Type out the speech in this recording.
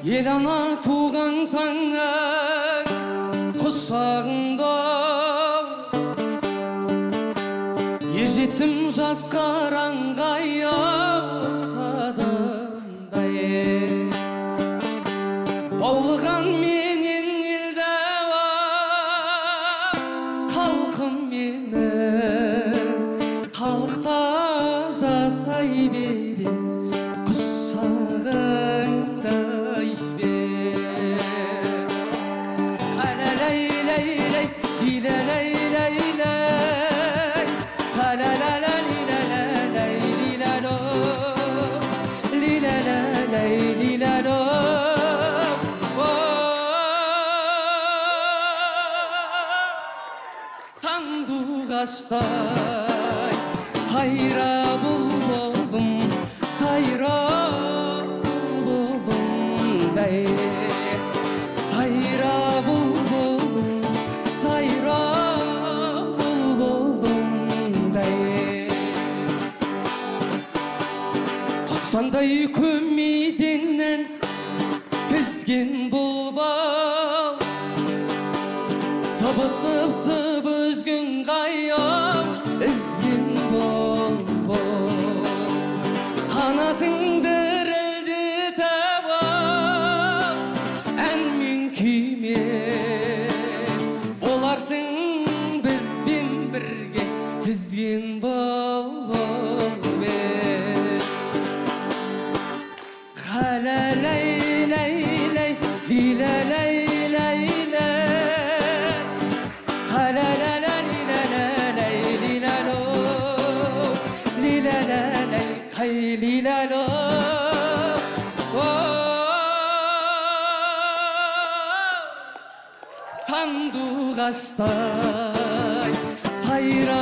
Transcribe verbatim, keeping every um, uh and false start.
ел ана туған таңы құшағында ер жетім жас қараңғай ұқсадымдай баулыған менен елді халқым мені қалықтап жасай берем құшағыңдай бер қалалай лай лай лилә лай лай лай қалала лилә лай лилә ло лилә лай лилә ло сандуғаштай сайра бұлбұлым сайра бұлбұлымдай сайра бұлбұлым сайра бұлбұлымдай құстандай көмейденнен тізген бұлбал сыбысып сып өзгін қайым ізген бұлбұл қанатыңды дірілдетіп әнмен күймен боларсың бізбен бірге тізген бұлбұлмен қалалай лай лай лилә лай лай лай қалала лилә лай лилә ло лилә лай қай лилә ло сандуғаштай сайра